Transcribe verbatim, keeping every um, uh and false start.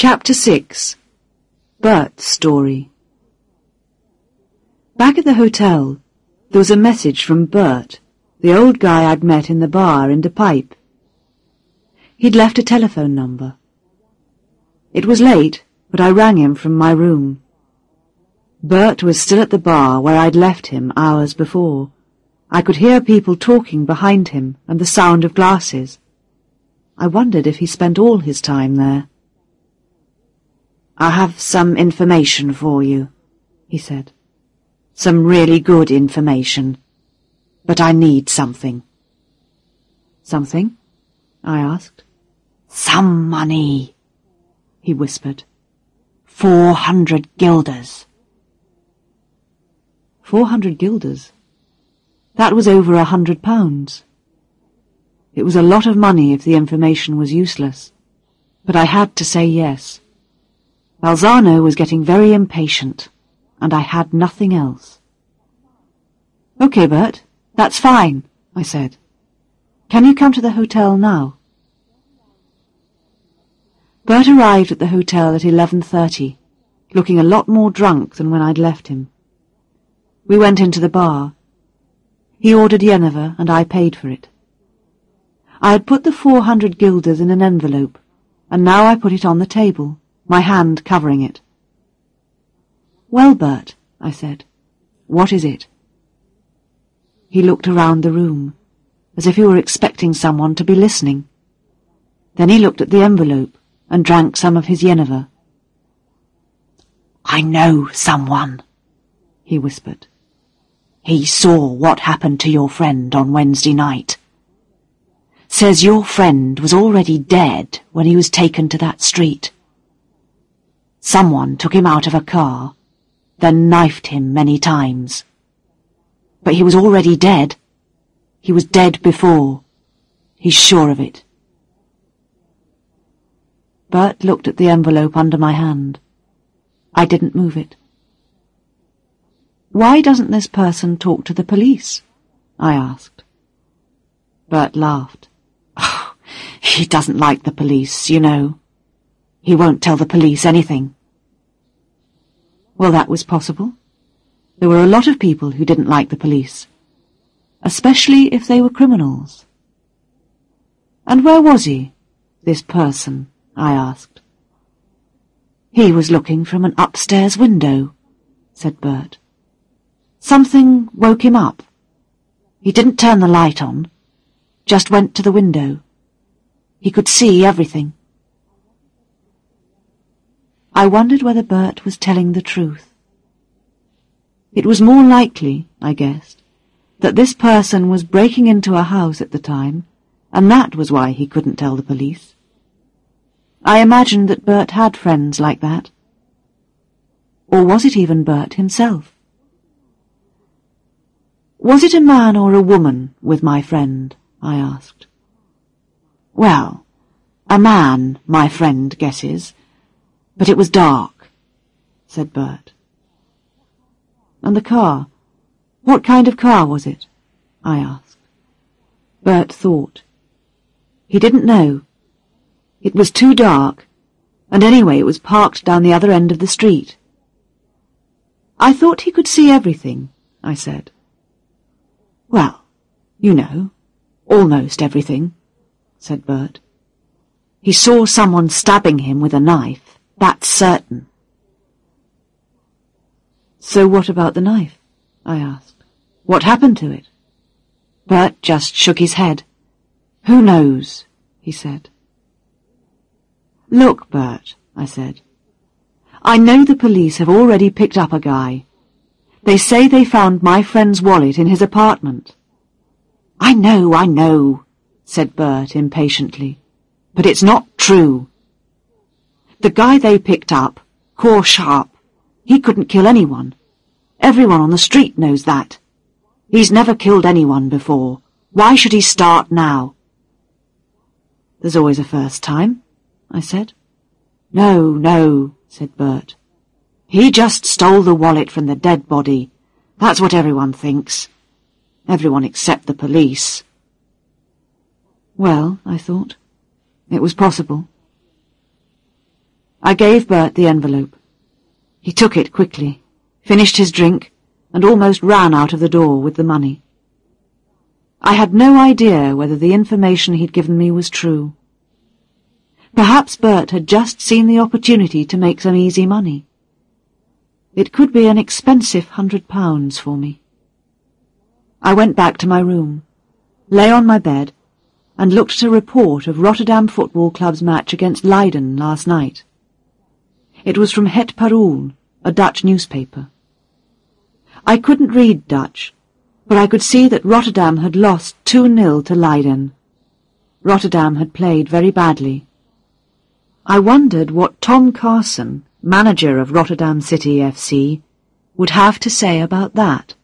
Chapter six. Bert's Story. Back at the hotel, there was a message from Bert, the old guy I'd met in the bar in De Pipe. He'd left a telephone number. It was late, but I rang him from my room. Bert was still at the bar where I'd left him hours before. I could hear people talking behind him and the sound of glasses. I wondered if he spent all his time there. "I have some information for you," he said. "Some really good information. But I need something." "Something?" I asked. "Some money," he whispered. Four hundred guilders. Four hundred guilders? That was over a hundred pounds. It was a lot of money if the information was useless, but I had to say yes. Balzano was getting very impatient, and I had nothing else. "Okay, Bert, that's fine," I said. "Can you come to the hotel now?" Bert arrived at the hotel at eleven thirty, looking a lot more drunk than when I'd left him. We went into the bar. He ordered Jenever, and I paid for it. I had put the four hundred guilders in an envelope, and now I put it on the table, my hand covering it. "Well, Bert," I said, "what is it?" He looked around the room, as if he were expecting someone to be listening. Then he looked at the envelope and drank some of his Jenever. "I know someone," he whispered. "He saw what happened to your friend on Wednesday night. Says your friend was already dead when he was taken to that street. Someone took him out of a car, then knifed him many times. But he was already dead. He was dead before. He's sure of it." Bert looked at the envelope under my hand. I didn't move it. "Why doesn't this person talk to the police?" I asked. Bert laughed. "Oh, he doesn't like the police, you know. He won't tell the police anything." Well, that was possible. There were a lot of people who didn't like the police, especially if they were criminals. "And where was he, this person?" I asked. "He was looking from an upstairs window," said Bert. "Something woke him up. He didn't turn the light on, just went to the window. He could see everything." I wondered whether Bert was telling the truth. It was more likely, I guessed, that this person was breaking into a house at the time, and that was why he couldn't tell the police. I imagined that Bert had friends like that. Or was it even Bert himself? "Was it a man or a woman with my friend?" I asked. "Well, a man, my friend guesses, but it was dark," said Bert. "And the car? What kind of car was it?" I asked. Bert thought. He didn't know. It was too dark, and anyway it was parked down the other end of the street. "I thought he could see everything," I said. "Well, you know, almost everything," said Bert. "He saw someone stabbing him with a knife, that's certain." "So what about the knife?" I asked. "What happened to it?" Bert just shook his head. "Who knows?" he said. "Look, Bert," I said. "I know the police have already picked up a guy. They say they found my friend's wallet in his apartment." "I know, I know," said Bert impatiently. "But it's not true. The guy they picked up, Core Sharp, he couldn't kill anyone. Everyone on the street knows that. He's never killed anyone before. Why should he start now?" "There's always a first time," I said. "No, no," said Bert. "He just stole the wallet from the dead body. That's what everyone thinks. Everyone except the police." Well, I thought, it was possible. I gave Bert the envelope. He took it quickly, finished his drink, and almost ran out of the door with the money. I had no idea whether the information he'd given me was true. Perhaps Bert had just seen the opportunity to make some easy money. It could be an expensive hundred pounds for me. I went back to my room, lay on my bed, and looked at a report of Rotterdam Football Club's match against Leiden last night. It was from Het Parool, a Dutch newspaper. I couldn't read Dutch, but I could see that Rotterdam had lost two nil to Leiden. Rotterdam had played very badly. I wondered what Tom Carson, manager of Rotterdam City F C, would have to say about that.